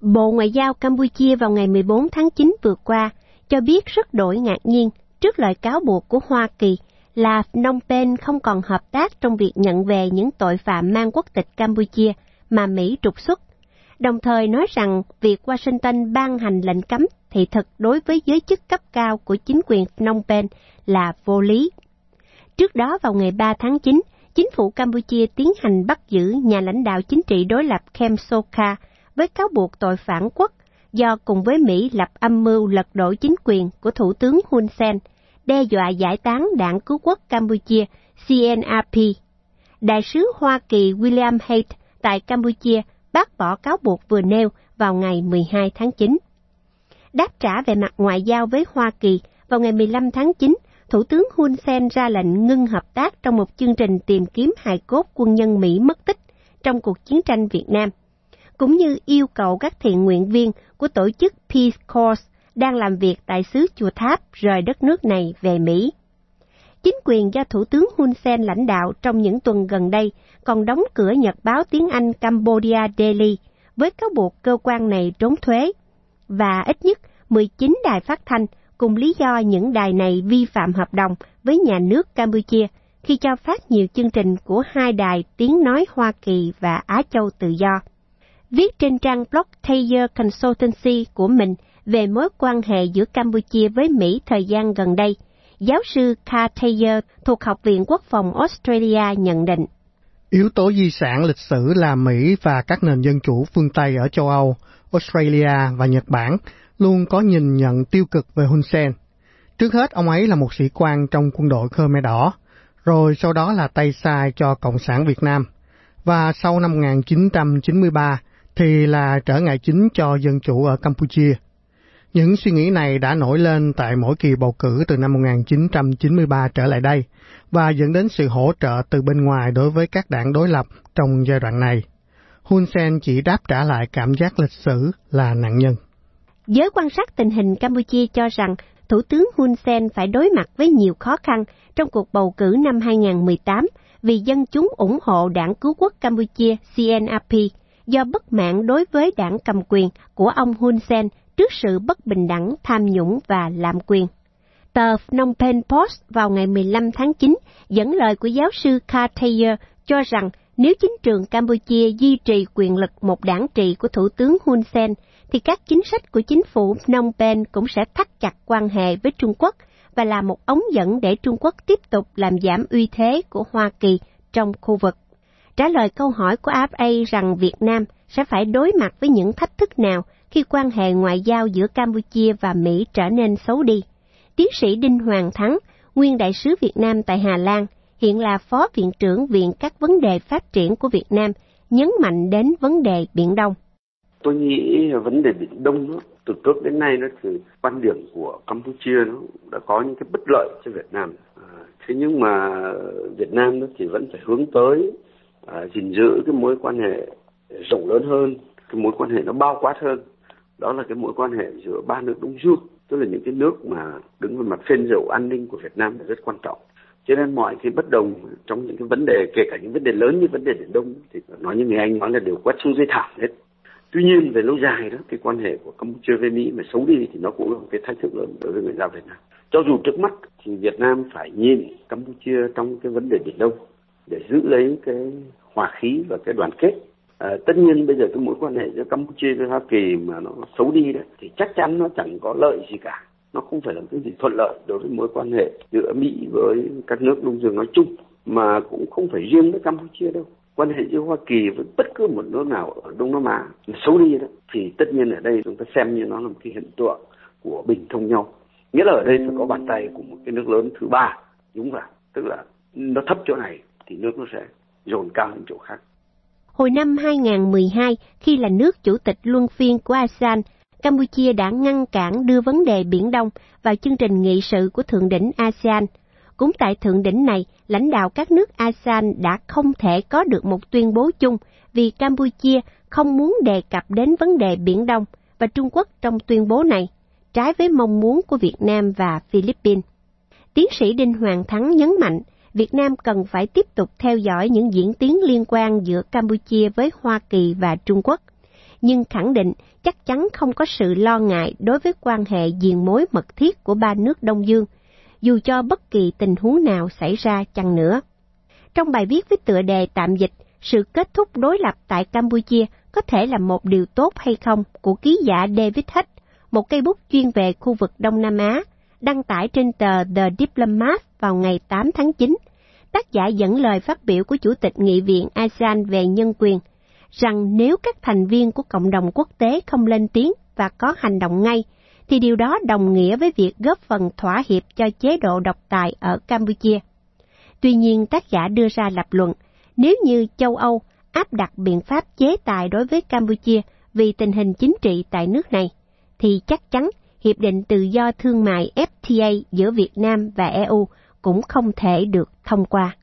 Bộ Ngoại giao Campuchia vào ngày 14 tháng 9 vừa qua cho biết rất đổi ngạc nhiên trước lời cáo buộc của Hoa Kỳ là Phnom Penh không còn hợp tác trong việc nhận về những tội phạm mang quốc tịch Campuchia mà Mỹ trục xuất, đồng thời nói rằng việc Washington ban hành lệnh cấm thị thực đối với giới chức cấp cao của chính quyền Phnom Penh là vô lý. Trước đó vào ngày 3 tháng 9, chính phủ Campuchia tiến hành bắt giữ nhà lãnh đạo chính trị đối lập Kem Sokha với cáo buộc tội phản quốc do cùng với Mỹ lập âm mưu lật đổ chính quyền của Thủ tướng Hun Sen, đe dọa giải tán Đảng Cứu quốc Campuchia CNRP. Đại sứ Hoa Kỳ William Hague tại Campuchia bác bỏ cáo buộc vừa nêu vào ngày 12 tháng 9. Đáp trả về mặt ngoại giao với Hoa Kỳ, vào ngày 15 tháng 9, Thủ tướng Hun Sen ra lệnh ngưng hợp tác trong một chương trình tìm kiếm hài cốt quân nhân Mỹ mất tích trong cuộc chiến tranh Việt Nam, cũng như yêu cầu các thiện nguyện viên của tổ chức Peace Corps đang làm việc tại xứ Chùa Tháp rời đất nước này về Mỹ. Chính quyền do Thủ tướng Hun Sen lãnh đạo trong những tuần gần đây còn đóng cửa nhật báo tiếng Anh Cambodia Daily với cáo buộc cơ quan này trốn thuế, và ít nhất 19 đài phát thanh cùng lý do những đài này vi phạm hợp đồng với nhà nước Campuchia khi cho phát nhiều chương trình của hai đài tiếng nói Hoa Kỳ và Á Châu Tự Do. Viết trên trang blog Thayer Consultancy của mình về mối quan hệ giữa Campuchia với Mỹ thời gian gần đây, giáo sư Carl Thayer thuộc Học viện Quốc phòng Australia nhận định: Yếu tố di sản lịch sử là Mỹ và các nền dân chủ phương Tây ở châu Âu, Australia và Nhật Bản luôn có nhìn nhận tiêu cực về Hun Sen. Trước hết, ông ấy là một sĩ quan trong quân đội Khmer Đỏ, rồi sau đó là tay sai cho Cộng sản Việt Nam, và sau năm 1993 thì là trở ngại chính cho dân chủ ở Campuchia. Những suy nghĩ này đã nổi lên tại mỗi kỳ bầu cử từ năm 1993 trở lại đây, và dẫn đến sự hỗ trợ từ bên ngoài đối với các đảng đối lập trong giai đoạn này. Hun Sen chỉ đáp trả lại cảm giác lịch sử là nạn nhân. Giới quan sát tình hình Campuchia cho rằng Thủ tướng Hun Sen phải đối mặt với nhiều khó khăn trong cuộc bầu cử năm 2018 vì dân chúng ủng hộ Đảng Cứu quốc Campuchia CNRP do bất mãn đối với đảng cầm quyền của ông Hun Sen trước sự bất bình đẳng, tham nhũng và lạm quyền. Tờ Phnom Penh Post vào ngày 15 tháng 9 dẫn lời của giáo sư Carl Thayer cho rằng nếu chính trường Campuchia duy trì quyền lực một đảng trị của Thủ tướng Hun Sen, thì các chính sách của chính phủ Phnom Penh cũng sẽ thắt chặt quan hệ với Trung Quốc và là một ống dẫn để Trung Quốc tiếp tục làm giảm uy thế của Hoa Kỳ trong khu vực. Trả lời câu hỏi của AFA rằng Việt Nam sẽ phải đối mặt với những thách thức nào khi quan hệ ngoại giao giữa Campuchia và Mỹ trở nên xấu đi, tiến sĩ Đinh Hoàng Thắng, nguyên đại sứ Việt Nam tại Hà Lan, hiện là Phó Viện trưởng Viện các vấn đề phát triển của Việt Nam, nhấn mạnh đến vấn đề Biển Đông. Tôi nghĩ vấn đề Biển Đông đó, từ trước đến nay nó thì quan điểm của Campuchia nó đã có những cái bất lợi cho Việt Nam. Thế nhưng mà Việt Nam nó thì vẫn phải hướng tới gìn giữ cái mối quan hệ rộng lớn hơn, cái mối quan hệ nó bao quát hơn. Đó là cái mối quan hệ giữa ba nước Đông Dương, tức là những cái nước mà đứng về mặt phên dậu an ninh của Việt Nam là rất quan trọng. Cho nên mọi cái bất đồng trong những cái vấn đề, kể cả những vấn đề lớn như vấn đề Biển Đông, thì nói như người Anh nói là đều quét xuống dưới thảm hết. Tuy nhiên về lâu dài đó, cái quan hệ của Campuchia với Mỹ mà xấu đi thì nó cũng là một cái thách thức lớn đối với người dân Việt Nam. Cho dù trước mắt thì Việt Nam phải nhìn Campuchia trong cái vấn đề Biển Đông để giữ lấy cái hòa khí và cái đoàn kết. Tất nhiên bây giờ cái mối quan hệ giữa Campuchia với Hoa Kỳ mà nó xấu đi đấy thì chắc chắn nó chẳng có lợi gì cả. Nó không phải là cái gì thuận lợi đối với mối quan hệ giữa Mỹ với các nước Đông Dương nói chung, mà cũng không phải riêng với Campuchia đâu. Quan hệ giữa Hoa Kỳ với bất cứ một nước nào ở Đông Nam Á xấu đi đó thì tất nhiên ở đây chúng ta xem như nó là một cái hiện tượng của bình thông nhau. Nghĩa là ở đây phải có bàn tay của một cái nước lớn thứ ba, đúng không? Tức là nó thấp chỗ này thì nước nó sẽ dồn cao hơn chỗ khác. Hồi năm 2012, khi là nước chủ tịch luân phiên của ASEAN, Campuchia đã ngăn cản đưa vấn đề Biển Đông vào chương trình nghị sự của Thượng đỉnh ASEAN. Cũng tại Thượng đỉnh này, lãnh đạo các nước ASEAN đã không thể có được một tuyên bố chung vì Campuchia không muốn đề cập đến vấn đề Biển Đông và Trung Quốc trong tuyên bố này, trái với mong muốn của Việt Nam và Philippines. Tiến sĩ Đinh Hoàng Thắng nhấn mạnh, Việt Nam cần phải tiếp tục theo dõi những diễn tiến liên quan giữa Campuchia với Hoa Kỳ và Trung Quốc. nhưng khẳng định chắc chắn không có sự lo ngại đối với quan hệ diền mối mật thiết của ba nước Đông Dương, dù cho bất kỳ tình huống nào xảy ra chăng nữa. Trong bài viết với tựa đề tạm dịch "Sự kết thúc đối lập tại Campuchia có thể là một điều tốt hay không" của ký giả David Hutt, một cây bút chuyên về khu vực Đông Nam Á, đăng tải trên tờ The Diplomat vào ngày 8 tháng 9, tác giả dẫn lời phát biểu của Chủ tịch Nghị viện ASEAN về nhân quyền, rằng nếu các thành viên của cộng đồng quốc tế không lên tiếng và có hành động ngay, thì điều đó đồng nghĩa với việc góp phần thỏa hiệp cho chế độ độc tài ở Campuchia. Tuy nhiên, tác giả đưa ra lập luận, nếu như châu Âu áp đặt biện pháp chế tài đối với Campuchia vì tình hình chính trị tại nước này, thì chắc chắn Hiệp định Tự do Thương mại FTA giữa Việt Nam và EU cũng không thể được thông qua.